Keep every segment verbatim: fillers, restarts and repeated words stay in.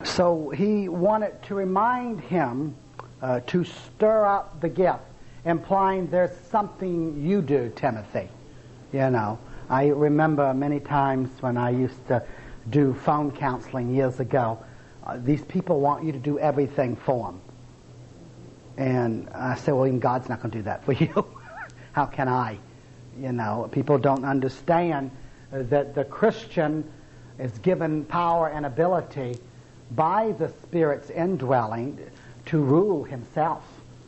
So he wanted to remind him uh, to stir up the gift, implying there's something you do, Timothy. You know, I remember many times when I used to do phone counseling years ago, uh, these people want you to do everything for them. And I said, well, even God's not going to do that for you. How can I? You know, people don't understand that the Christian is given power and ability by the Spirit's indwelling to rule himself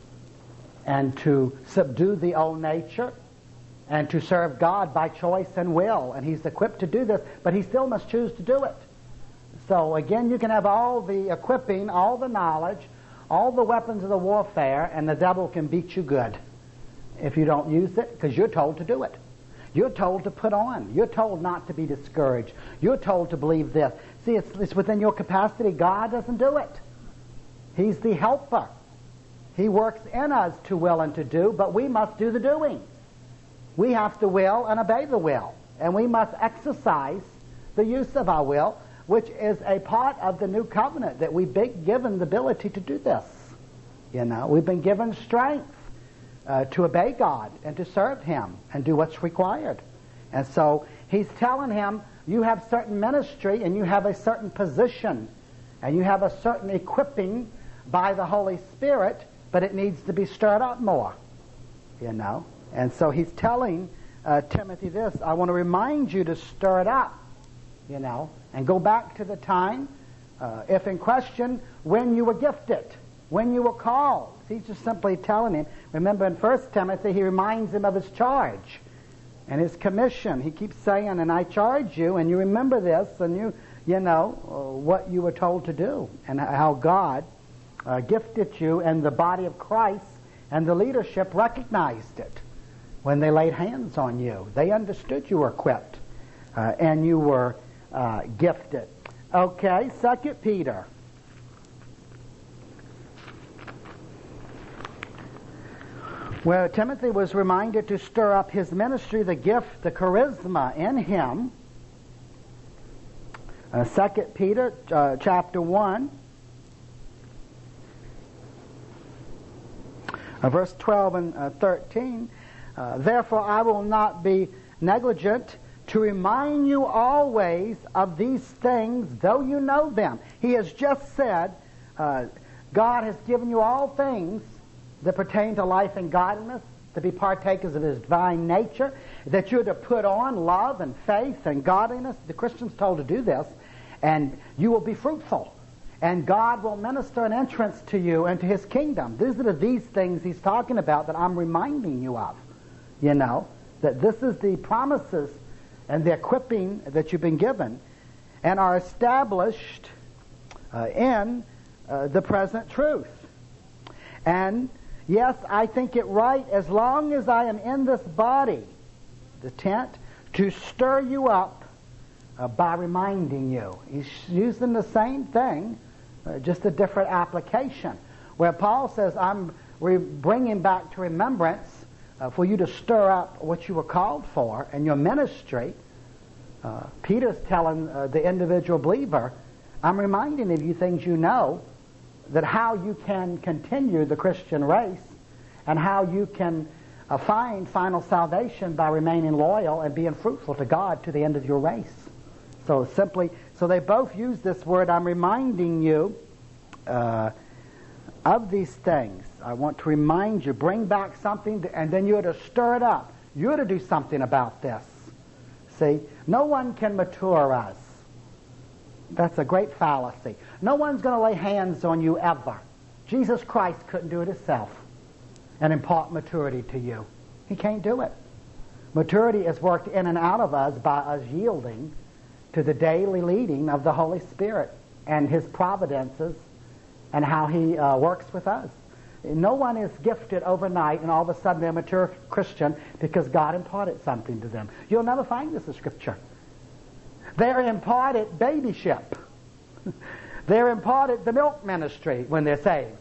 and to subdue the old nature and to serve God by choice and will. And he's equipped to do this, but he still must choose to do it. So again, you can have all the equipping, all the knowledge, all the weapons of the warfare, and the devil can beat you good if you don't use it, because you're told to do it. You're told to put on. You're told not to be discouraged. You're told to believe this. See, it's, it's within your capacity. God doesn't do it. He's the helper. He works in us to will and to do, but we must do the doing. We have to will and obey the will. And we must exercise the use of our will, which is a part of the new covenant, that we've been given the ability to do this. You know, we've been given strength uh, to obey God and to serve Him and do what's required. And so he's telling him, you have certain ministry and you have a certain position and you have a certain equipping by the Holy Spirit, but it needs to be stirred up more. You know? And so he's telling uh, Timothy this, I want to remind you to stir it up, you know, and go back to the time, uh, if in question, when you were gifted, when you were called. He's just simply telling him. Remember in First Timothy, he reminds him of his charge and his commission. He keeps saying, and I charge you, and you remember this, and you, you know, uh, what you were told to do, and how God uh, gifted you, and the body of Christ and the leadership recognized it when they laid hands on you. They understood you were equipped uh, and you were uh, gifted. Okay, Second Peter. Where Timothy was reminded to stir up his ministry, the gift, the charisma in him. Uh, Second Peter uh, chapter one. Uh, verse twelve and uh, thirteen. Uh, Therefore I will not be negligent to remind you always of these things, though you know them. He has just said, uh, God has given you all things that pertain to life and godliness, to be partakers of His divine nature, that you're to put on love and faith and godliness. The Christian's told to do this, and you will be fruitful. And God will minister an entrance to you and to His kingdom. These are these things He's talking about that I'm reminding you of. You know, that this is the promises and the equipping that you've been given and are established uh, in uh, the present truth. And yes, I think it right, as long as I am in this body, the tent, to stir you up uh, by reminding you. He's using the same thing, uh, just a different application. Where Paul says, I'm re- bringing back to remembrance uh, for you to stir up what you were called for and your ministry. Uh, Peter's telling uh, the individual believer, I'm reminding of you things you know, that how you can continue the Christian race and how you can uh, find final salvation by remaining loyal and being fruitful to God to the end of your race. So simply, so they both use this word, I'm reminding you uh, of these things. I want to remind you, bring back something, to, and then you're to stir it up. You're to do something about this. See, no one can mature us. That's a great fallacy. No one's going to lay hands on you ever. Jesus Christ couldn't do it Himself and impart maturity to you. He can't do it. Maturity is worked in and out of us by us yielding to the daily leading of the Holy Spirit and His providences and how He uh, works with us. No one is gifted overnight and all of a sudden they're a mature Christian because God imparted something to them. You'll never find this in Scripture. They're imparted babyship. They're imparted the milk ministry when they're saved.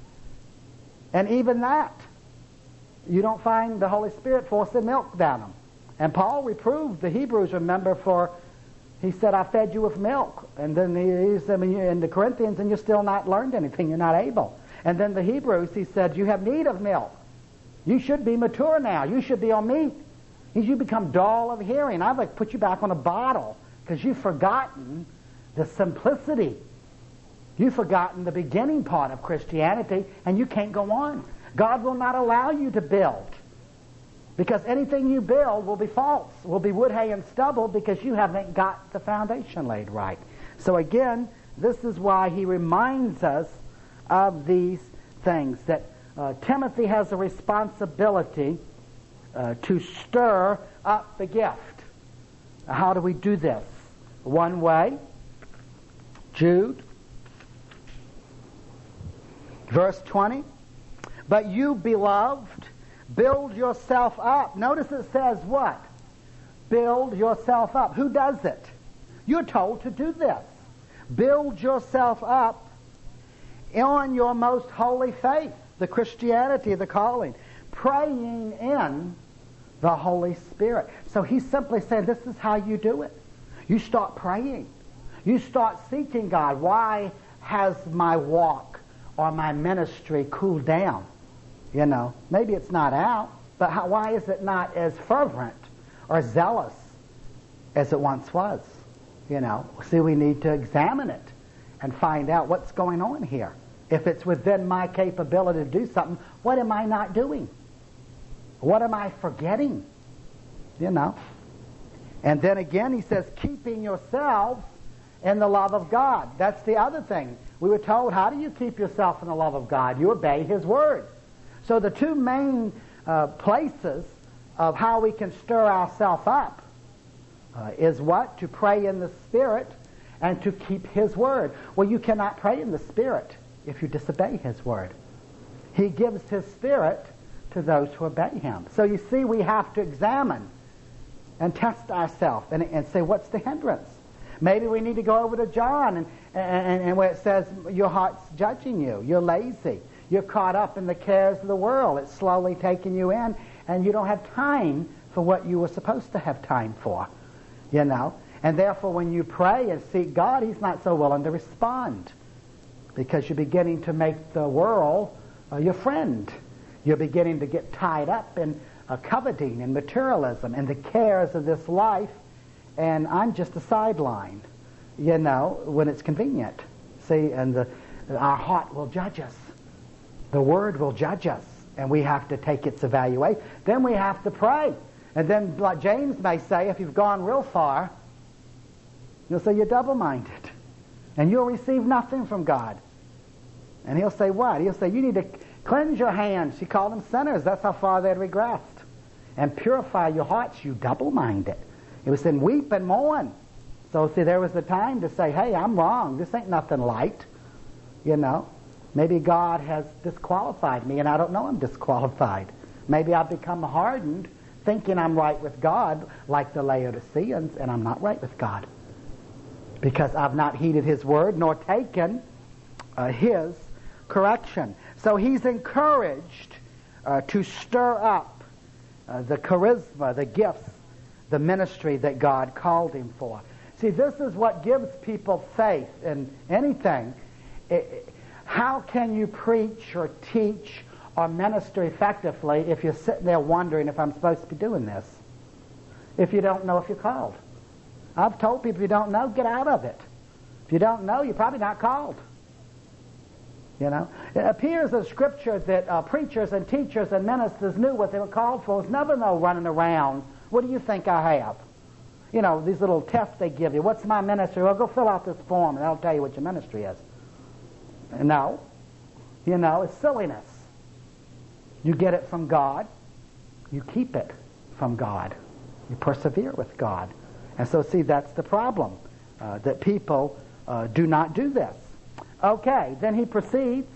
And even that, you don't find the Holy Spirit forcing milk down them. And Paul reproved the Hebrews, remember, for He said, I fed you with milk. And then he, he said, in the Corinthians, and you're still not learned anything. You're not able. And then the Hebrews, he said, you have need of milk. You should be mature now. You should be on meat. You become dull of hearing. I've like put you back on a bottle because you've forgotten the simplicity. You've forgotten the beginning part of Christianity, and you can't go on. God will not allow you to build, because anything you build will be false, will be wood, hay, and stubble, because you haven't got the foundation laid right. So again, this is why he reminds us of these things, that uh, Timothy has a responsibility uh, to stir up the gift. How do we do this? One way, Jude, verse twenty, but you, beloved, build yourself up. Notice it says what? Build yourself up. Who does it? You're told to do this. Build yourself up on your most holy faith, the Christianity, the calling, praying in the Holy Spirit. So he's simply saying this is how you do it. You start praying. You start seeking God. Why has my walk or my ministry cooled down? You know, maybe it's not out, but how, why is it not as fervent or zealous as it once was? You know, see, we need to examine it and find out what's going on here. If it's within my capability to do something, what am I not doing? What am I forgetting? You know. And then again, he says, keeping yourselves in the love of God. That's the other thing. We were told, how do you keep yourself in the love of God? You obey His Word. So the two main uh, places of how we can stir ourselves up uh, is what? To pray in the Spirit and to keep His Word. Well, you cannot pray in the Spirit if you disobey His Word. He gives His Spirit to those who obey Him. So you see, we have to examine and test ourselves and, and say, what's the hindrance? Maybe we need to go over to John and, and, and where it says, your heart's judging you. You're lazy. You're caught up in the cares of the world. It's slowly taking you in, and you don't have time for what you were supposed to have time for. You know? And therefore, when you pray and seek God, He's not so willing to respond, because you're beginning to make the world uh, your friend. You're beginning to get tied up in uh, coveting and materialism and the cares of this life, and I'm just a sideline, you know, when it's convenient. See, and the, our heart will judge us. The Word will judge us, and we have to take its evaluation. Then we have to pray. And then, like James may say, if you've gone real far, you'll say you're double-minded, and you'll receive nothing from God. And he'll say what? He'll say, you need to cleanse your hands. He called them sinners. That's how far they'd regressed. And purify your hearts, you double-minded. It was in weep and mourn. So, see, there was the time to say, hey, I'm wrong. This ain't nothing light. You know, maybe God has disqualified me, and I don't know I'm disqualified. Maybe I've become hardened, thinking I'm right with God, like the Laodiceans, and I'm not right with God, because I've not heeded His Word nor taken uh, His correction. So he's encouraged uh, to stir up uh, the charisma, the gifts, the ministry that God called him for. See, this is what gives people faith in anything. It, how can you preach or teach or minister effectively if you're sitting there wondering if I'm supposed to be doing this? If you don't know if you're called. I've told people, if you don't know, get out of it. If you don't know, you're probably not called. You know, it appears in Scripture that uh, preachers and teachers and ministers knew what they were called for. It's never no running around. What do you think I have? You know, these little tests they give you. What's my ministry? Well, go fill out this form, and that'll tell you what your ministry is. No. You know, it's silliness. You get it from God. You keep it from God. You persevere with God. And so, see, that's the problem, uh, that people uh, do not do this. Okay, then he proceeds.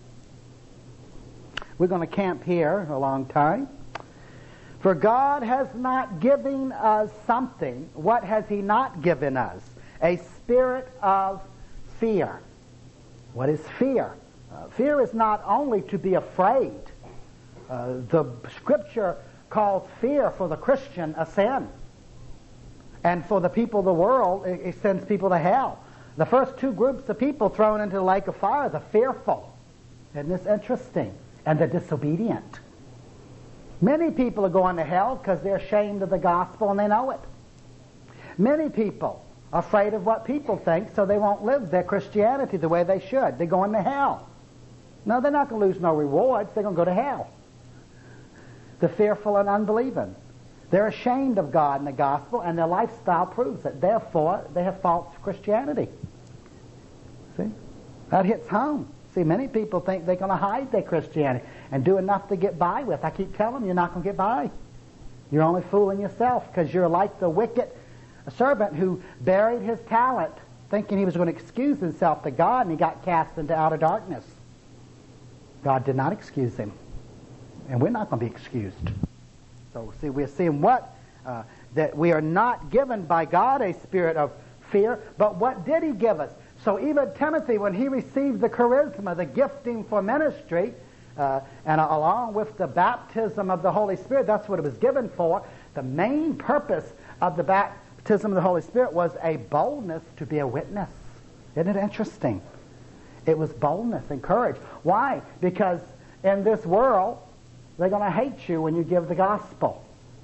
We're going to camp here a long time. For God has not given us something. What has He not given us? A spirit of fear. What is fear? Uh, fear is not only to be afraid. Uh, the Scripture calls fear for the Christian a sin. And for the people of the world, it, it sends people to hell. The first two groups of people thrown into the lake of fire, the fearful. Isn't this interesting? And the disobedient. Many people are going to hell because they're ashamed of the gospel and they know it. Many people are afraid of what people think, so they won't live their Christianity the way they should. They're going to hell. No, they're not going to lose no rewards. They're going to go to hell. The fearful and unbelieving. They're ashamed of God and the gospel, and their lifestyle proves it. Therefore, they have false Christianity. See? That hits home. See, many people think they're going to hide their Christianity and do enough to get by with. I keep telling them you're not going to get by. You're only fooling yourself because you're like the wicked servant who buried his talent thinking he was going to excuse himself to God, and he got cast into outer darkness. God did not excuse him. And we're not going to be excused. So, see, we're seeing what? Uh, that we are not given by God a spirit of fear, but what did he give us? So even Timothy, when he received the charisma, the gifting for ministry, uh, and along with the baptism of the Holy Spirit, that's what it was given for. The main purpose of the baptism of the Holy Spirit was a boldness to be a witness. Isn't it interesting? It was boldness and courage. Why? Because in this world, they're going to hate you when you give the gospel.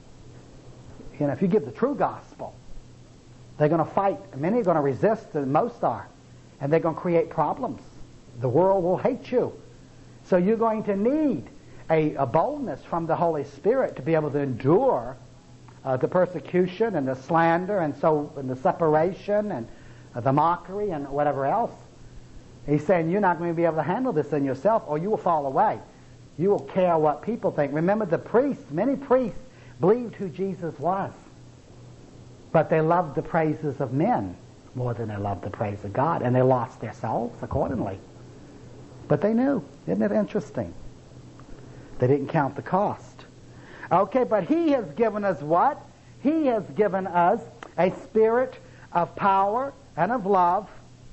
You know, if you give the true gospel, they're going to fight. Many are going to resist, and most are. And they're going to create problems. The world will hate you. So you're going to need a, a boldness from the Holy Spirit to be able to endure uh, the persecution and the slander and so and the separation and uh, the mockery and whatever else. He's saying you're not going to be able to handle this in yourself, or you will fall away. You will care what people think. Remember, the priests, many priests believed who Jesus was, but they loved the praises of men more than they loved the praise of God, and they lost their souls accordingly. But they knew. Isn't it interesting? They didn't count the cost. Okay, but he has given us what? He has given us a spirit of power and of love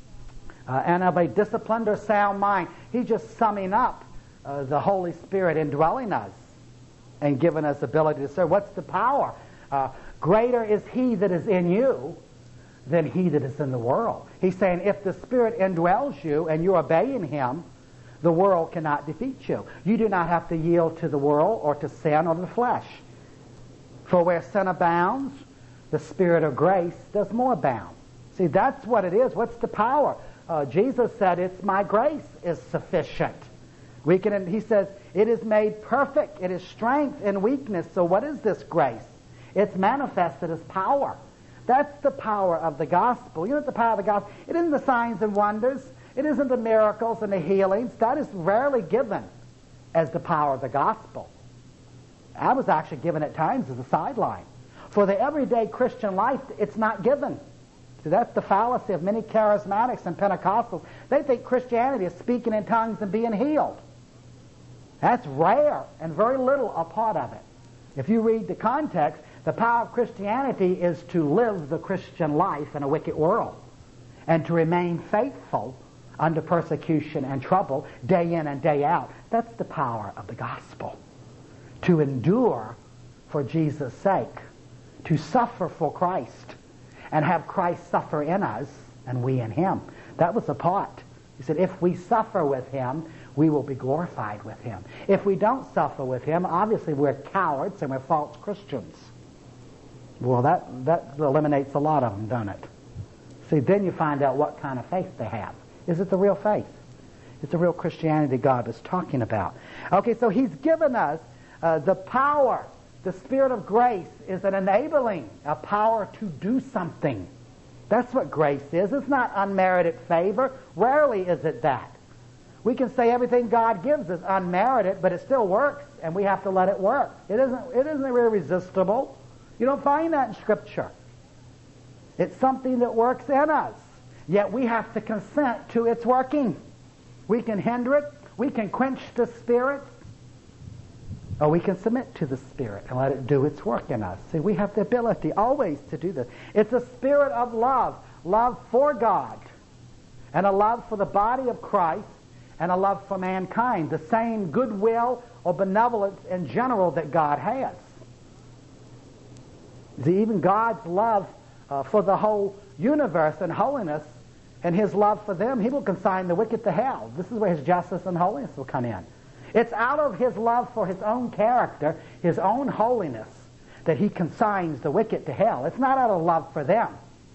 uh, and of a disciplined or sound mind. He's just summing up uh, the Holy Spirit indwelling us and giving us ability to serve. What's the power? Uh, greater is he that is in you than he that is in the world. He's saying if the Spirit indwells you and you're obeying him, the world cannot defeat you. You do not have to yield to the world or to sin or the flesh. For where sin abounds, the Spirit of grace does more abound. See, that's what it is. What's the power? Uh, Jesus said, it's my grace is sufficient. We can. He says, it is made perfect. It is strength in weakness. So what is this grace? It's manifested as power. That's the power of the gospel. You know what the power of the gospel? It isn't the signs and wonders. It isn't the miracles and the healings. That is rarely given as the power of the gospel. I was actually given at times as a sideline. For the everyday Christian life, it's not given. See, that's the fallacy of many charismatics and Pentecostals. They think Christianity is speaking in tongues and being healed. That's rare and very little a part of it. If you read the context, the power of Christianity is to live the Christian life in a wicked world and to remain faithful under persecution and trouble day in and day out. That's the power of the gospel. To endure for Jesus' sake, to suffer for Christ, and have Christ suffer in us and we in him. That was the part. He said, if we suffer with him, we will be glorified with him. If we don't suffer with him, obviously we're cowards and we're false Christians. Well, that, that eliminates a lot of them, doesn't it? See, then you find out what kind of faith they have. Is it the real faith? It's the real Christianity God is talking about. Okay, so he's given us uh, the power. The Spirit of grace is an enabling, a power to do something. That's what grace is. It's not unmerited favor. Rarely is it that. We can say everything God gives is unmerited, but it still works, and we have to let it work. It isn't, it isn't irresistible. You don't find that in Scripture. It's something that works in us. Yet we have to consent to its working. We can hinder it. We can quench the Spirit. Or we can submit to the Spirit and let it do its work in us. See, we have the ability always to do this. It's a spirit of love. Love for God. And a love for the body of Christ. And a love for mankind. The same goodwill or benevolence in general that God has. See, even God's love uh, for the whole universe and holiness and his love for them, he will consign the wicked to hell. This is where his justice and holiness will come in. It's out of his love for his own character, his own holiness, that he consigns the wicked to hell. It's not out of love for them.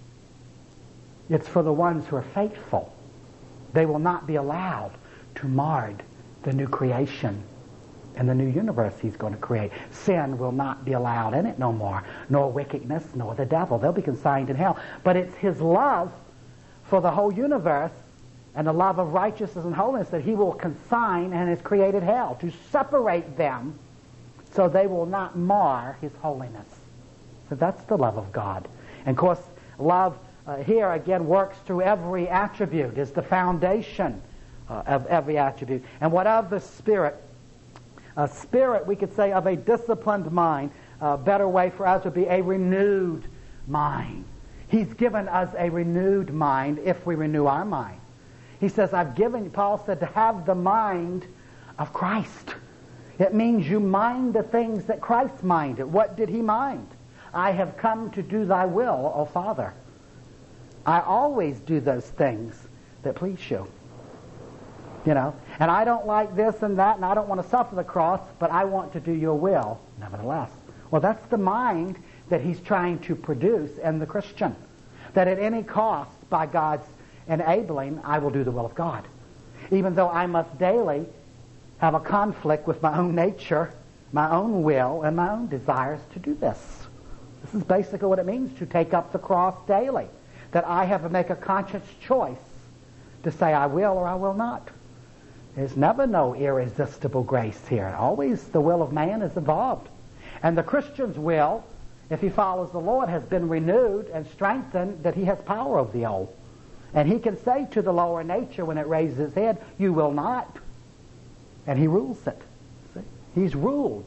It's for the ones who are faithful. They will not be allowed to mar the new creation and the new universe he's going to create. Sin will not be allowed in it no more, nor wickedness, nor the devil. They'll be consigned in hell. But it's his love for the whole universe and the love of righteousness and holiness that he will consign and has created hell to separate them so they will not mar his holiness. So that's the love of God. And of course, love uh, here again works through every attribute, is the foundation uh, of every attribute. And what of the Spirit? A spirit, we could say, of a disciplined mind. A better way for us would be a renewed mind. He's given us a renewed mind if we renew our mind. He says, I've given, Paul said, to have the mind of Christ. It means you mind the things that Christ minded. What did he mind? I have come to do thy will, O Father. I always do those things that please you. You know, and I don't like this and that, and I don't want to suffer the cross, but I want to do your will, nevertheless. Well, that's the mind that he's trying to produce in the Christian. That at any cost, by God's enabling, I will do the will of God. Even though I must daily have a conflict with my own nature, my own will, and my own desires to do this. This is basically what it means to take up the cross daily. That I have to make a conscious choice to say I will or I will not. There's never no irresistible grace here. Always the will of man is involved. And the Christian's will, if he follows the Lord, has been renewed and strengthened, that he has power over the old. And he can say to the lower nature when it raises its head, you will not. And he rules it. See? He's ruled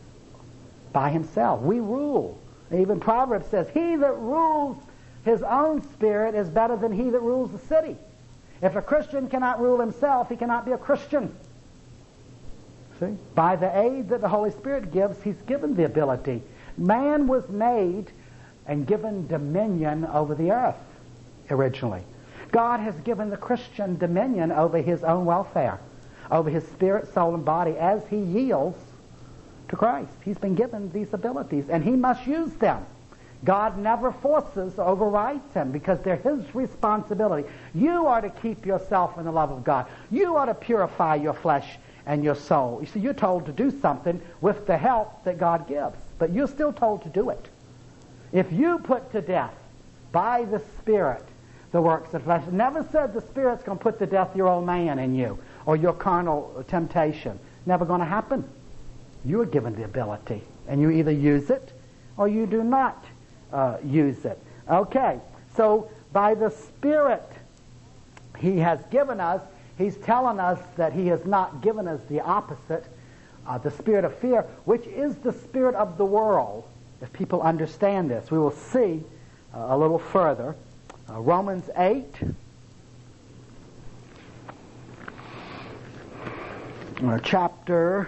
by himself. We rule. Even Proverbs says, he that rules his own spirit is better than he that rules the city. If a Christian cannot rule himself, he cannot be a Christian. See? By the aid that the Holy Spirit gives, he's given the ability. Man was made and given dominion over the earth originally. God has given the Christian dominion over his own welfare, over his spirit, soul, and body as he yields to Christ. He's been given these abilities, and he must use them. God never forces or overrides him because they're his responsibility. You are to keep yourself in the love of God. You are to purify your flesh and your soul. You see, you're told to do something with the help that God gives, but you're still told to do it. If you put to death by the Spirit the works of flesh, it never said the Spirit's going to put to death your old man in you or your carnal temptation. Never going to happen. You are given the ability, and you either use it or you do not uh, use it. Okay, so by the Spirit he has given us, he's telling us that he has not given us the opposite, uh, the spirit of fear, which is the spirit of the world. If people understand this, we will see uh, a little further. Uh, Romans eight, uh, chapter,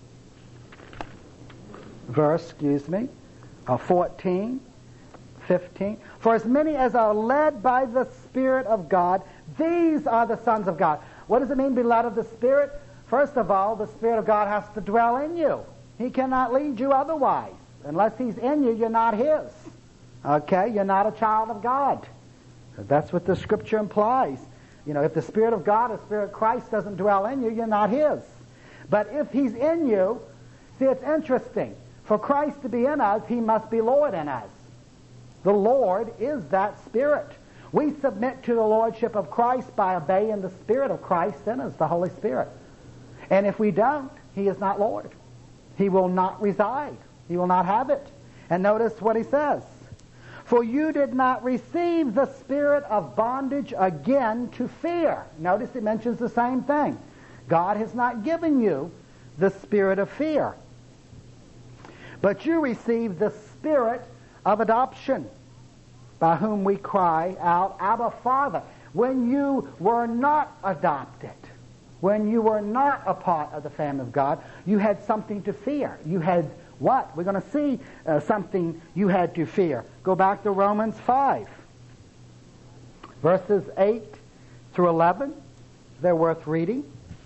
verse, excuse me, uh, fourteen, fifteen. For as many as are led by the Spirit of God, these are the sons of God. What does it mean, be led of the Spirit? First of all, the Spirit of God has to dwell in you. He cannot lead you otherwise. Unless he's in you, you're not his. Okay? You're not a child of God. That's what the Scripture implies. You know, if the Spirit of God, the Spirit of Christ doesn't dwell in you, you're not his. But if he's in you, see, it's interesting. For Christ to be in us, he must be Lord in us. The Lord is that Spirit. We submit to the Lordship of Christ by obeying the Spirit of Christ in us, the Holy Spirit. And if we don't, he is not Lord. He will not reside. He will not have it. And notice what he says. For you did not receive the spirit of bondage again to fear. Notice he mentions the same thing. God has not given you the spirit of fear. But you received the spirit of adoption, by whom we cry out, Abba, Father. When you were not adopted, when you were not a part of the family of God, you had something to fear. You had What? We're going to see uh, something you had to fear. Go back to Romans five. Verses eight through eleven. They're worth reading.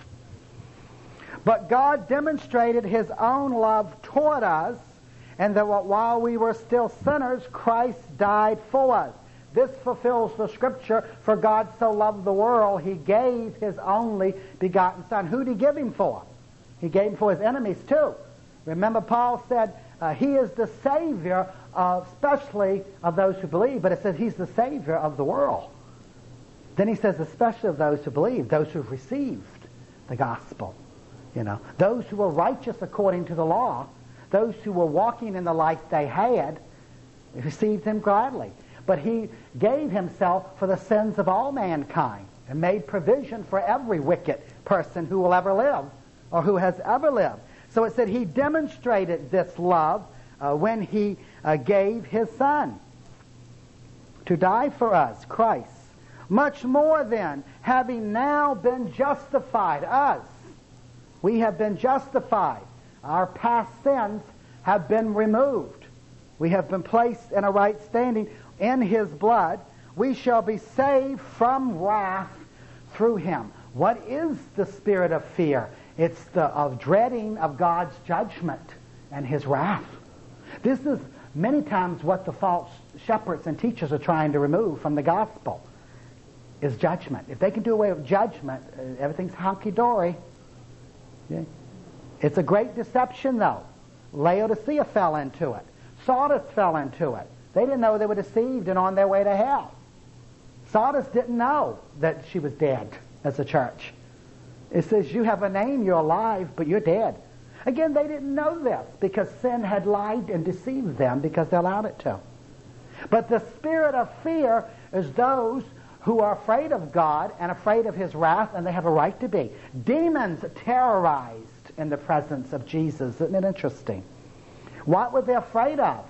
But God demonstrated His own love toward us, and that while we were still sinners, Christ died for us. This fulfills the scripture, for God so loved the world, He gave His only begotten Son. Who did He give Him for? He gave Him for His enemies too. Remember, Paul said uh, He is the Savior, of, especially of those who believe, but it says He's the Savior of the world. Then he says especially of those who believe, those who have received the gospel. You know, those who were righteous according to the law, those who were walking in the life they had, received Him gladly. But He gave Himself for the sins of all mankind and made provision for every wicked person who will ever live or who has ever lived. So it said He demonstrated this love uh, when He uh, gave His Son to die for us, Christ. Much more then, having now been justified, us, we have been justified. Our past sins have been removed. We have been placed in a right standing in His blood. We shall be saved from wrath through Him. What is the spirit of fear? It's the of dreading of God's judgment and His wrath. This is many times what the false shepherds and teachers are trying to remove from the gospel, is judgment. If they can do away with judgment, everything's hunky-dory. Yeah. It's a great deception, though. Laodicea fell into it. Sardis fell into it. They didn't know they were deceived and on their way to hell. Sardis didn't know that she was dead as a church. It says, you have a name, you're alive, but you're dead. Again, they didn't know this because sin had lied and deceived them because they allowed it to. But the spirit of fear is those who are afraid of God and afraid of His wrath, and they have a right to be. Demons terrorized in the presence of Jesus. Isn't it interesting? What were they afraid of?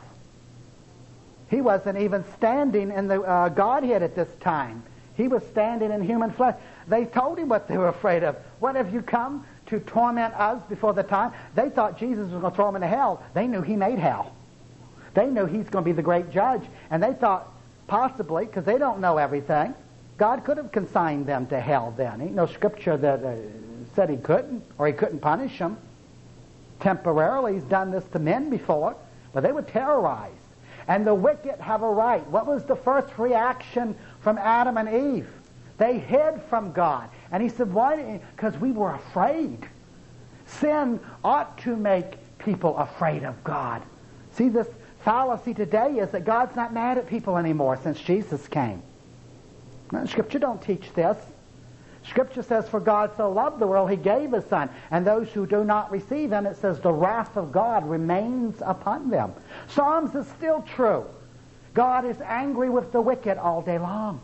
He wasn't even standing in the uh, Godhead at this time. He was standing in human flesh. They told Him what they were afraid of. What have you come to torment us before the time? They thought Jesus was going to throw them into hell. They knew He made hell. They knew He's going to be the great judge. And they thought, possibly, because they don't know everything, God could have consigned them to hell then. Ain't no scripture that uh, said He couldn't, or He couldn't punish them temporarily. He's done this to men before, but they were terrorized. And the wicked have a right. What was the first reaction from Adam and Eve? They hid from God. And He said, why? Because we were afraid. Sin ought to make people afraid of God. See, this fallacy today is that God's not mad at people anymore since Jesus came. No, Scripture don't teach this. Scripture says, for God so loved the world, He gave His Son. And those who do not receive Him, it says, the wrath of God remains upon them. Psalms is still true. God is angry with the wicked all day long.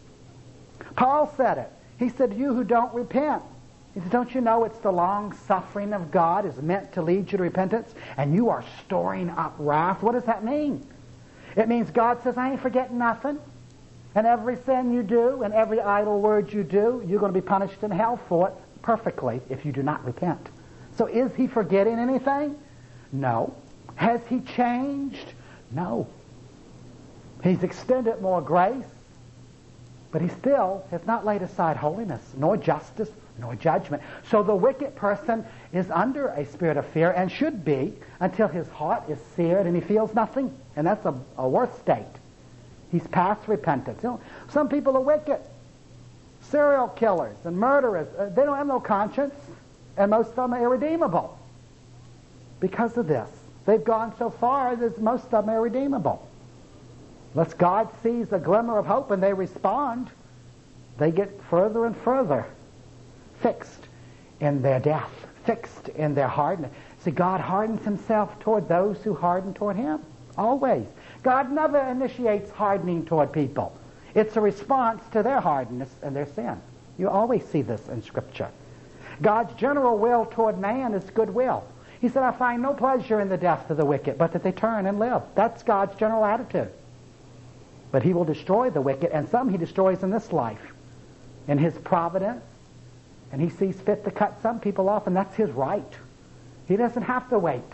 Paul said it. He said, you who don't repent. He said, don't you know it's the long suffering of God is meant to lead you to repentance? And you are storing up wrath. What does that mean? It means God says, I ain't forgetting nothing. And every sin you do and every idle word you do, you're going to be punished in hell for it perfectly if you do not repent. So is He forgetting anything? No. Has He changed? No. He's extended more grace, but He still has not laid aside holiness, nor justice, nor judgment. So the wicked person is under a spirit of fear and should be until his heart is seared and he feels nothing. And that's a, a worse state. He's past repentance. You know, some people are wicked. Serial killers and murderers, uh, they don't have no conscience, and most of them are irredeemable. Because of this. They've gone so far that most of them are irredeemable. Unless God sees a glimmer of hope and they respond, they get further and further fixed in their death, fixed in their hardness. See, God hardens Himself toward those who harden toward Him. Always. God never initiates hardening toward people. It's a response to their hardness and their sin. You always see this in Scripture. God's general will toward man is goodwill. He said, I find no pleasure in the death of the wicked, but that they turn and live. That's God's general attitude. But He will destroy the wicked, and some He destroys in this life, in His providence, and He sees fit to cut some people off, and that's His right. He doesn't have to wait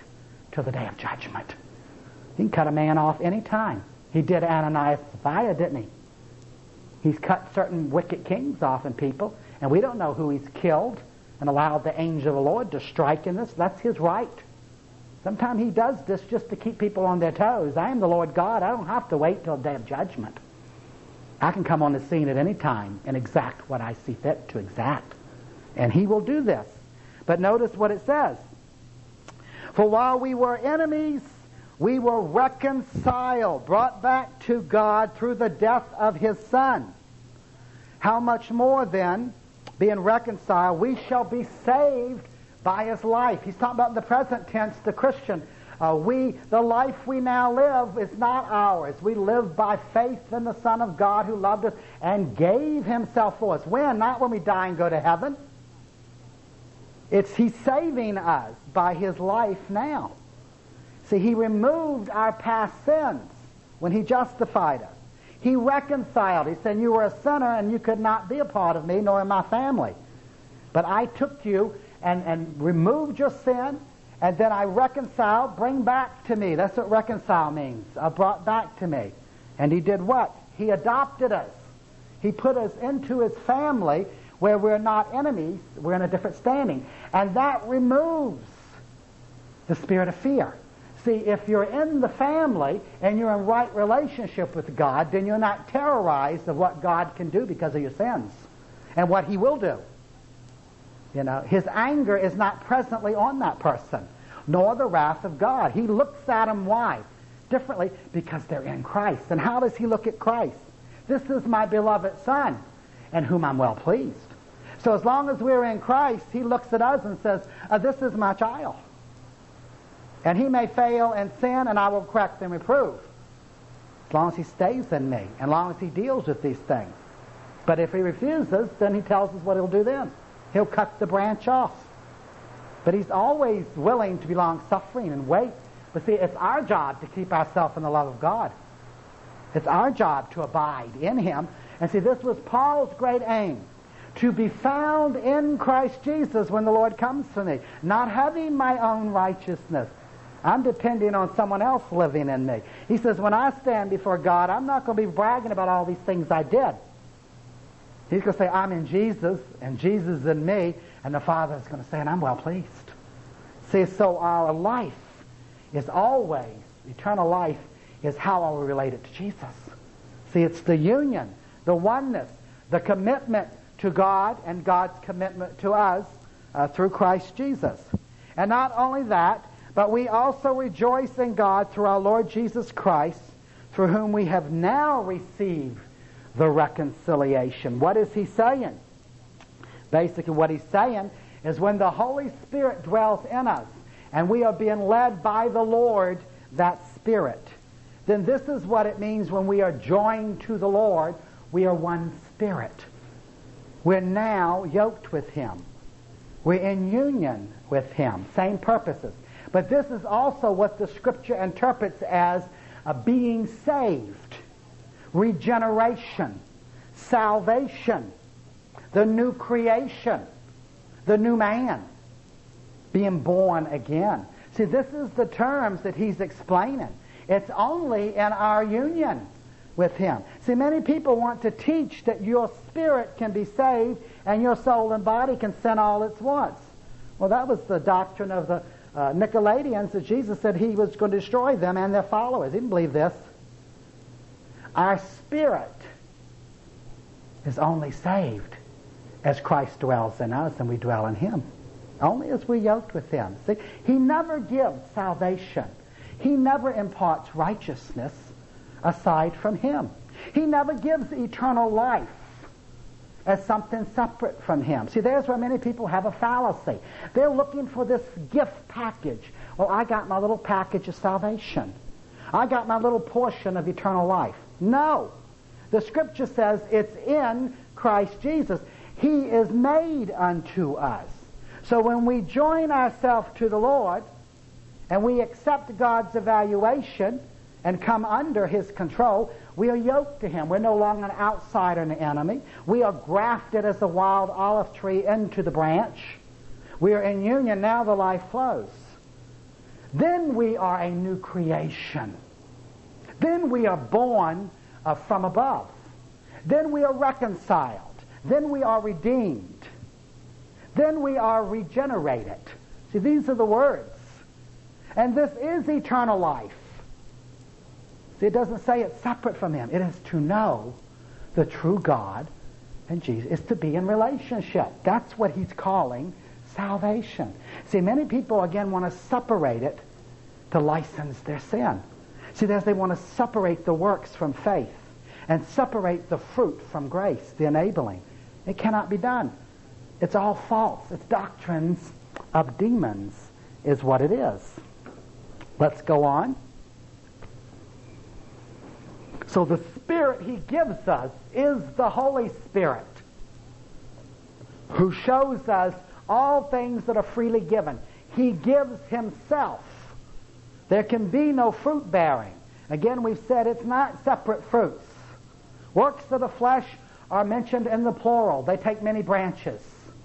till the day of judgment. He can cut a man off any time. He did Ananias and Sapphira, didn't he? He's cut certain wicked kings off and people, and we don't know who he's killed and allowed the angel of the Lord to strike in this. That's his right. Sometimes he does this just to keep people on their toes. I am the Lord God. I don't have to wait till the day of judgment. I can come on the scene at any time and exact what I see fit to exact. And he will do this. But notice what it says. For while we were enemies, we were reconciled, brought back to God through the death of his Son. How much more then, being reconciled, we shall be saved by his life. He's talking about in the present tense, the Christian. Uh, we, the life we now live is not ours. We live by faith in the Son of God who loved us and gave himself for us. When? Not when we die and go to heaven. It's he's saving us by his life now. See, he removed our past sins when he justified us. He reconciled. He said, you were a sinner and you could not be a part of me nor in my family. But I took you and, and removed your sin, and then I reconciled, bring back to me. That's what reconcile means. I brought back to me. And he did what? He adopted us. He put us into his family where we're not enemies. We're in a different standing. And that removes the spirit of fear. See, if you're in the family and you're in right relationship with God, then you're not terrorized of what God can do because of your sins and what he will do. You know, his anger is not presently on that person, nor the wrath of God. He looks at them, why? Differently, because they're in Christ. And how does he look at Christ? This is my beloved Son, in whom I'm well pleased. So as long as we're in Christ, he looks at us and says, uh, this is my child. And he may fail and sin, and I will correct and reprove. As long as he stays in me, and as long as he deals with these things. But if he refuses, then he tells us what he'll do then. He'll cut the branch off. But he's always willing to be long-suffering and wait. But see, it's our job to keep ourselves in the love of God. It's our job to abide in him. And see, this was Paul's great aim. To be found in Christ Jesus when the Lord comes for me. Not having my own righteousness. I'm depending on someone else living in me. He says, when I stand before God, I'm not going to be bragging about all these things I did. He's going to say, I'm in Jesus, and Jesus is in me, and the Father is going to say, and I'm well pleased. See, so our life is always, eternal life, is how are we related to Jesus. See, it's the union, the oneness, the commitment to God and God's commitment to us uh, through Christ Jesus. And not only that, but we also rejoice in God through our Lord Jesus Christ, through whom we have now received the reconciliation. What is he saying? Basically what he's saying is when the Holy Spirit dwells in us and we are being led by the Lord, that Spirit, then this is what it means when we are joined to the Lord. We are one Spirit. We're now yoked with him. We're in union with him. Same purposes. But this is also what the Scripture interprets as a being saved. Regeneration, salvation, the new creation, the new man, being born again. See, this is the terms that he's explaining. It's only in our union with him. See, many people want to teach that your spirit can be saved and your soul and body can sin all at once. Well, that was the doctrine of the uh, Nicolaitans, that Jesus said he was going to destroy them and their followers. He didn't believe this. Our spirit is only saved as Christ dwells in us and we dwell in him. Only as we're yoked with him. See, he never gives salvation. He never imparts righteousness aside from him. He never gives eternal life as something separate from him. See, there's where many people have a fallacy. They're looking for this gift package. Well, I got my little package of salvation. I got my little portion of eternal life. No. The Scripture says it's in Christ Jesus. He is made unto us. So when we join ourselves to the Lord and we accept God's evaluation and come under his control, we are yoked to him. We're no longer an outsider and an enemy. We are grafted as a wild olive tree into the branch. We are in union. Now the life flows. then we are a new creation. Then we are born uh, from above. Then we are reconciled. Then we are redeemed. Then we are regenerated. See, these are the words. And this is eternal life. See, it doesn't say it's separate from Him. It is to know the true God and Jesus. It's to be in relationship. That's what He's calling salvation. See, many people, again, want to separate it to license their sin. See, there's, they want to separate the works from faith and separate the fruit from grace, the enabling. It cannot be done. It's all false. It's doctrines of demons is what it is. Let's go on. So the Spirit He gives us is the Holy Spirit, who shows us all things that are freely given. He gives Himself. There can be no fruit bearing. Again, we've said it's not separate fruits. Works of the flesh are mentioned in the plural. They take many branches.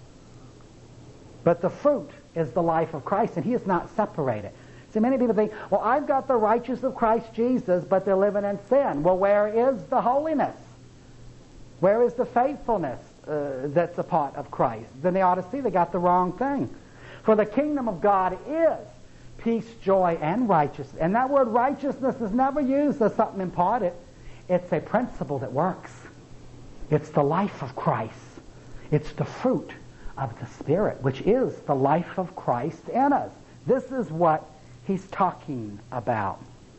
But the fruit is the life of Christ, and He is not separated. See, many people think, well, I've got the righteousness of Christ Jesus, but they're living in sin. Well, where is the holiness? Where is the faithfulness uh, that's a part of Christ? Then they ought to see they got the wrong thing. For the kingdom of God is peace, joy, and righteousness. And that word righteousness is never used as something imparted. It's a principle that works. It's the life of Christ. It's the fruit of the Spirit, which is the life of Christ in us. This is what He's talking about.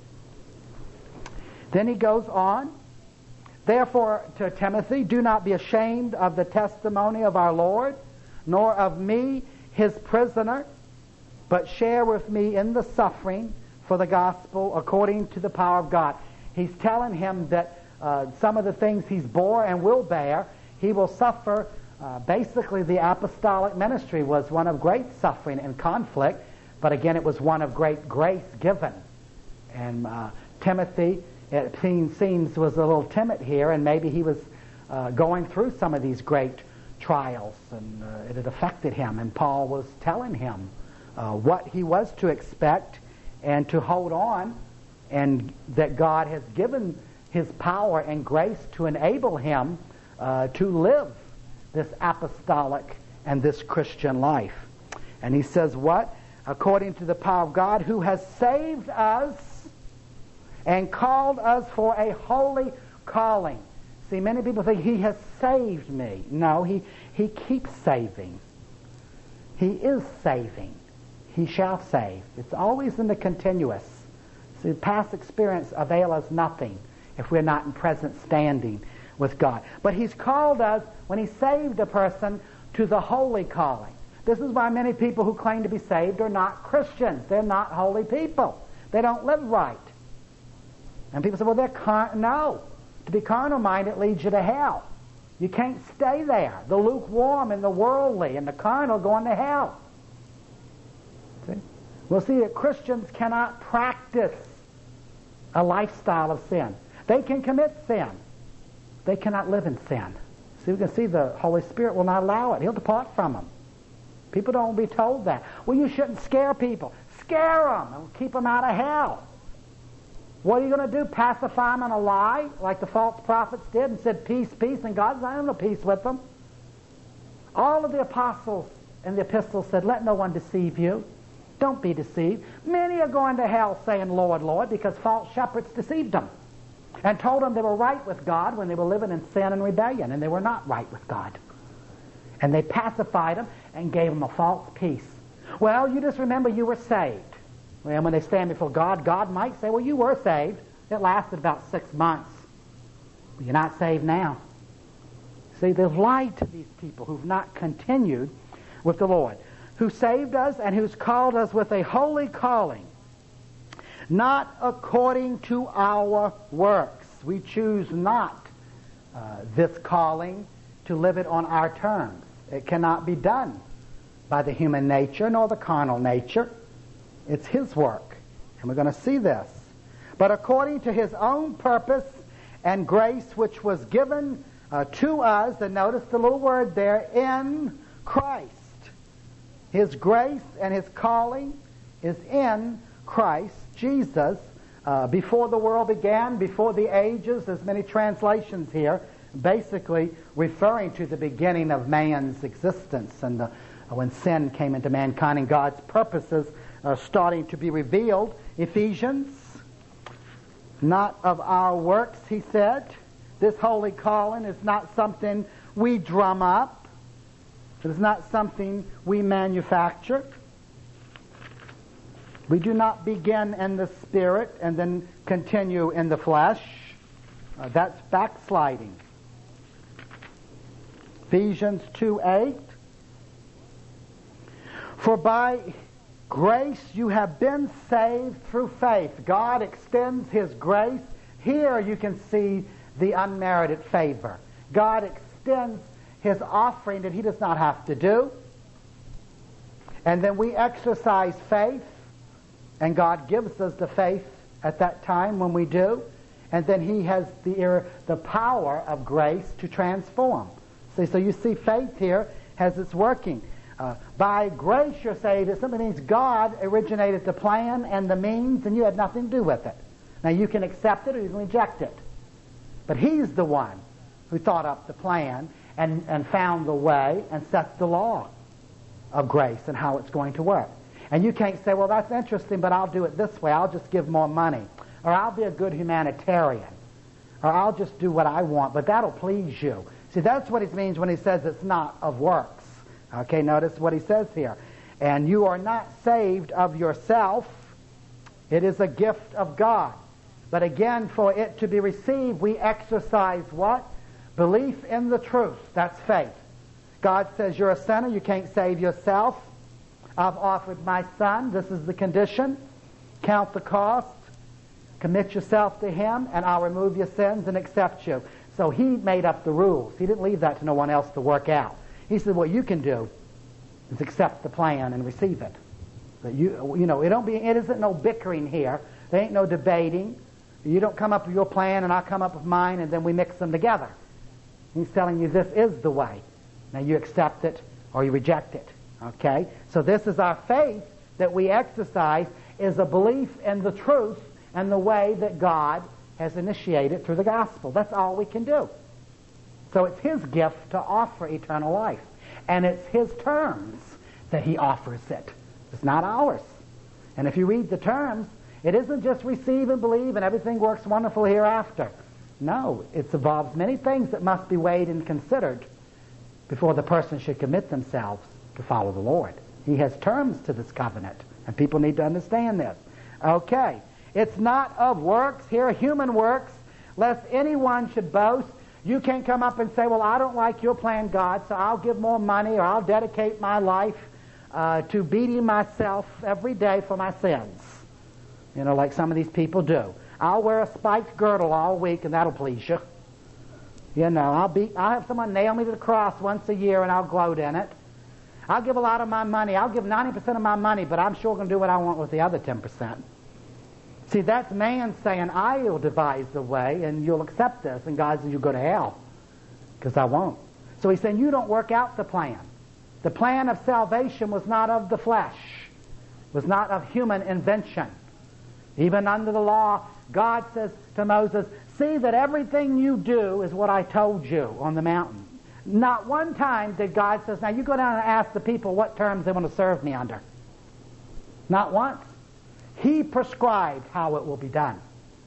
Then he goes on. Therefore, to Timothy, do not be ashamed of the testimony of our Lord, nor of me, His prisoner, but share with me in the suffering for the gospel according to the power of God. He's telling him that uh, some of the things he's bore and will bear, he will suffer. Uh, basically, the apostolic ministry was one of great suffering and conflict, but again, it was one of great grace given. And uh, Timothy, it seems, was a little timid here, and maybe he was uh, going through some of these great trials, and uh, it had affected him. And Paul was telling him uh, what he was to expect and to hold on, and that God has given His power and grace to enable him uh, to live this apostolic and this Christian life. And he says what? According to the power of God, who has saved us and called us for a holy calling. See, many people think He has saved me. No, He, he keeps saving. He is saving. He shall save. It's always in the continuous. See, past experience avail us nothing if we're not in present standing with God. But He's called us, when He saved a person, to the holy calling. This is why many people who claim to be saved are not Christians. They're not holy people. They don't live right. And people say, well, they're car-. No. To be carnal-minded leads you to hell. You can't stay there. The lukewarm and the worldly and the carnal go into hell. See? We'll see that Christians cannot practice a lifestyle of sin. They can commit sin. They cannot live in sin. See, we can see the Holy Spirit will not allow it. He'll depart from them. People don't be told that. Well, you shouldn't scare people. Scare them and keep them out of hell. What are you going to do? Pacify them in a lie like the false prophets did and said, peace, peace, and God's not having no peace with them. All of the apostles in the epistles said, let no one deceive you. Don't be deceived. Many are going to hell saying, Lord, Lord, because false shepherds deceived them and told them they were right with God when they were living in sin and rebellion, and they were not right with God. And they pacified them and gave them a false peace. Well, you just remember you were saved. Well, when they stand before God, God might say, well, you were saved. It lasted about six months. But you're not saved now. See, they've lied to these people who've not continued with the Lord, who saved us and who's called us with a holy calling, not according to our works. We choose not uh, this calling to live it on our terms. It cannot be done by the human nature nor the carnal nature. It's His work, and we're going to see this. But according to His own purpose and grace, which was given uh, to us, and notice the little word there, in Christ. His grace and His calling is in Christ, Jesus, uh, before the world began, before the ages. There's many translations here, basically referring to the beginning of man's existence and the, when sin came into mankind and God's purposes are starting to be revealed. Ephesians, not of our works, he said. This holy calling is not something we drum up. It is not something we manufacture. We do not begin in the spirit and then continue in the flesh. Uh, that's backsliding. Ephesians two eight. For by grace you have been saved through faith. God extends His grace. Here you can see the unmerited favor. God extends His offering that He does not have to do. And then we exercise faith, and God gives us the faith at that time when we do. And then He has the, the power of grace to transform. See, so you see faith here has its working. Uh, by grace you're saved. It simply means God originated the plan and the means, and you had nothing to do with it. Now you can accept it or you can reject it. But He's the one who thought up the plan and, and found the way and set the law of grace and how it's going to work. And you can't say, well, that's interesting, but I'll do it this way. I'll just give more money. Or I'll be a good humanitarian. Or I'll just do what I want, but that'll please you. See, that's what it means when he says it's not of works. Okay, notice what he says here. And you are not saved of yourself. It is a gift of God. But again, for it to be received, we exercise what? Belief in the truth. That's faith. God says you're a sinner. You can't save yourself. I've offered my Son. This is the condition. Count the cost. Commit yourself to Him, and I'll remove your sins and accept you. So He made up the rules. He didn't leave that to no one else to work out. He said, what you can do is accept the plan and receive it. But you, you know, it don't be. It isn't no bickering here. There ain't no debating. You don't come up with your plan and I come up with mine and then we mix them together. He's telling you this is the way. Now you accept it or you reject it. Okay? So this is our faith that we exercise, is a belief in the truth and the way that God has initiated through the gospel. That's all we can do. So it's His gift to offer eternal life. And it's His terms that He offers it. It's not ours. And if you read the terms, it isn't just receive and believe and everything works wonderful hereafter. No, it involves many things that must be weighed and considered before the person should commit themselves to follow the Lord. He has terms to this covenant, and people need to understand this. Okay, it's not of works, here human works, lest anyone should boast. You can't come up and say, well, I don't like your plan, God, so I'll give more money or I'll dedicate my life uh, to beating myself every day for my sins. You know, like some of these people do. I'll wear a spiked girdle all week and that'll please you. You know, I'll beat, I'll have someone nail me to the cross once a year and I'll gloat in it. I'll give a lot of my money. I'll give ninety percent of my money, but I'm sure going to do what I want with the other ten percent. See, that's man saying, I will devise the way and you'll accept this. And God says, you go to hell because I won't. So he's saying, you don't work out the plan. The plan of salvation was not of the flesh, was not of human invention. Even under the law, God says to Moses, see that everything you do is what I told you on the mountain. Not one time did God say, now you go down and ask the people what terms they want to serve me under. Not once. He prescribed how it will be done.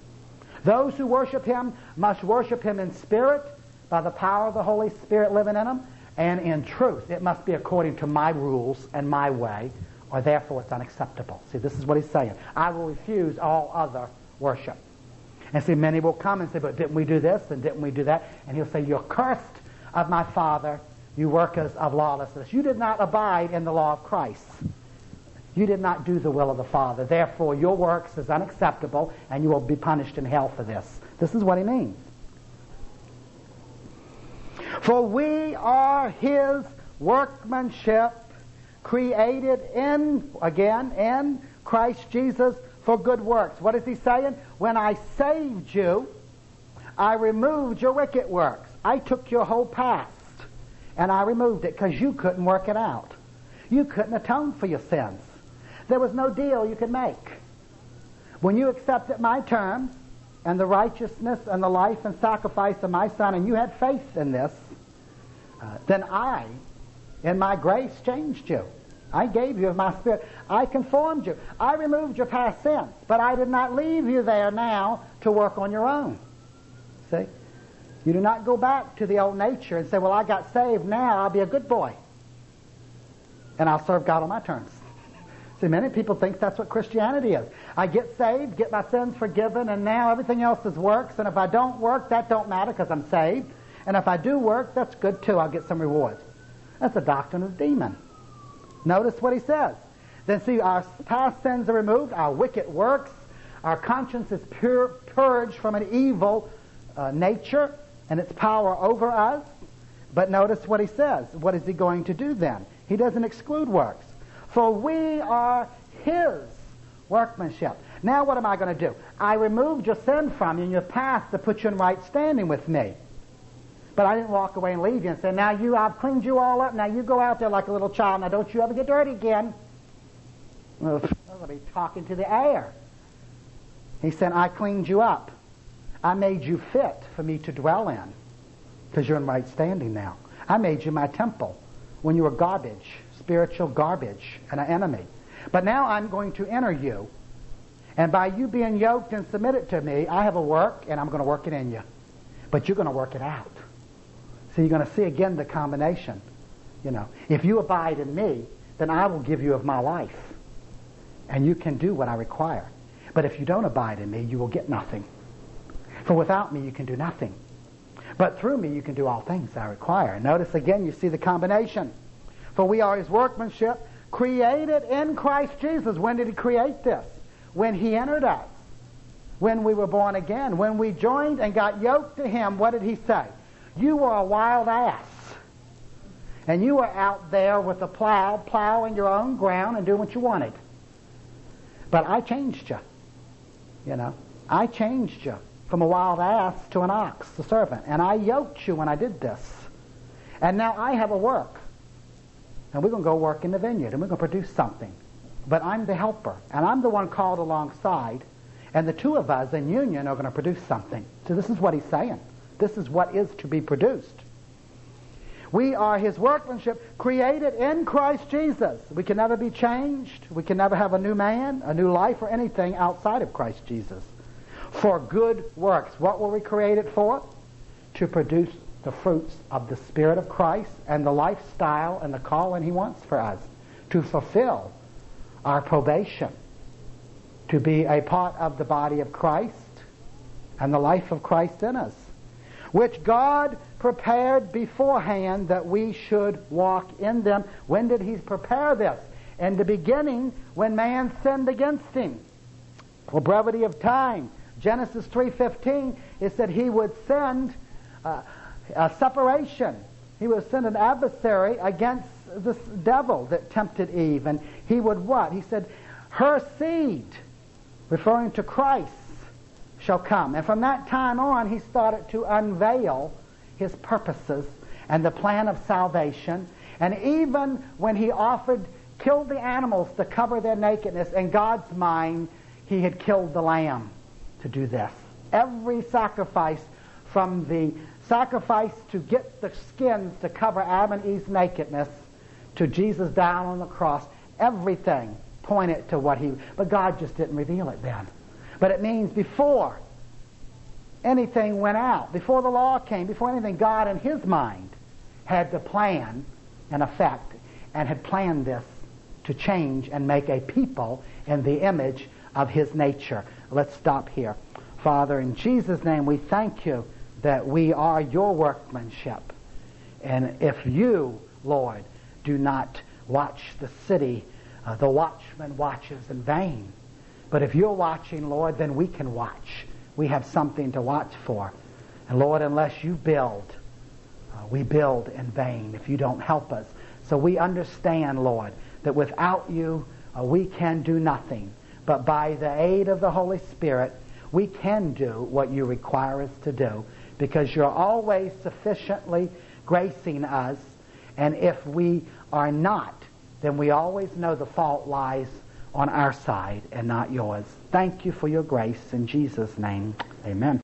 Those who worship Him must worship Him in spirit, by the power of the Holy Spirit living in them, and in truth. It must be according to my rules and my way, or therefore it's unacceptable. See, this is what he's saying. I will refuse all other worship. And see, many will come and say, but didn't we do this and didn't we do that? And he'll say, you're cursed of my Father, you workers of lawlessness. You did not abide in the law of Christ. You did not do the will of the Father. Therefore, your works is unacceptable, and you will be punished in hell for this. This is what he means. For we are His workmanship, created in, again, in Christ Jesus for good works. What is he saying? When I saved you, I removed your wicked works. I took your whole past, and I removed it because you couldn't work it out. You couldn't atone for your sins. There was no deal you could make. When you accepted my terms and the righteousness and the life and sacrifice of my Son, and you had faith in this, uh, then I, in my grace, changed you. I gave you of my Spirit. I conformed you. I removed your past sins, but I did not leave you there now to work on your own. See? You do not go back to the old nature and say, well, I got saved, now I'll be a good boy, and I'll serve God on my terms. See, many people think that's what Christianity is. I get saved, get my sins forgiven, and now everything else is works, and if I don't work, that don't matter because I'm saved. And if I do work, that's good too. I'll get some rewards. That's a doctrine of the demon. Notice what he says. Then see, our past sins are removed, our wicked works, our conscience is pure, purged from an evil uh, nature and its power over us. But notice what he says. What is he going to do then? He doesn't exclude works. For we are his workmanship. Now what am I going to do? I removed your sin from you in your past to put you in right standing with me. But I didn't walk away and leave you and say, now you, I've cleaned you all up. Now you go out there like a little child. Now don't you ever get dirty again. Well, I'll be talking to the air. He said, I cleaned you up. I made you fit for me to dwell in because you're in right standing now. I made you my temple when you were garbage, spiritual garbage, and an enemy. But now I'm going to enter you. And by you being yoked and submitted to me, I have a work, and I'm going to work it in you. But you're going to work it out. So you're going to see again the combination. You know, if you abide in me, then I will give you of my life. And you can do what I require. But if you don't abide in me, you will get nothing. For without me, you can do nothing. But through me, you can do all things I require. Notice again, you see the combination. For we are his workmanship, created in Christ Jesus. When did he create this? When he entered us. When we were born again. When we joined and got yoked to him, what did he say? You were a wild ass. And you were out there with a plow, plowing your own ground and doing what you wanted. But I changed you. You know, I changed you from a wild ass to an ox, the servant. And I yoked you when I did this. And now I have a work. And we're going to go work in the vineyard, and we're going to produce something. But I'm the helper, and I'm the one called alongside, and the two of us in union are going to produce something. So this is what he's saying. This is what is to be produced. We are his workmanship, created in Christ Jesus. We can never be changed. We can never have a new man, a new life, or anything outside of Christ Jesus. For good works. What were we created for? To produce the fruits of the Spirit of Christ and the lifestyle and the calling he wants for us. To fulfill our probation. To be a part of the body of Christ and the life of Christ in us. Which God prepared beforehand that we should walk in them. When did he prepare this? In the beginning, when man sinned against him. For brevity of time, Genesis three fifteen, it said he would send uh, a separation. He would send an adversary against this devil that tempted Eve. And he would what? He said, her seed, referring to Christ, shall come. And from that time on, he started to unveil his purposes and the plan of salvation. And even when he offered, killed the animals to cover their nakedness, in God's mind, he had killed the lamb to do this. Every sacrifice, from the sacrifice to get the skins to cover Adam and Eve's nakedness, to Jesus down on the cross, everything pointed to what he... But God just didn't reveal it then. But it means before anything went out, before the law came, before anything, God in his mind had the plan and effect, and had planned this to change and make a people in the image of his nature. Let's stop here. Father, in Jesus' name, we thank you that we are your workmanship. And if you, Lord, do not watch the city, uh, the watchman watches in vain. But if you're watching, Lord, then we can watch. We have something to watch for. And Lord, unless you build, uh, we build in vain if you don't help us. So we understand, Lord, that without you, uh, we can do nothing. But by the aid of the Holy Spirit, we can do what you require us to do, because you're always sufficiently gracing us. And if we are not, then we always know the fault lies on our side and not yours. Thank you for your grace. In Jesus' name, amen.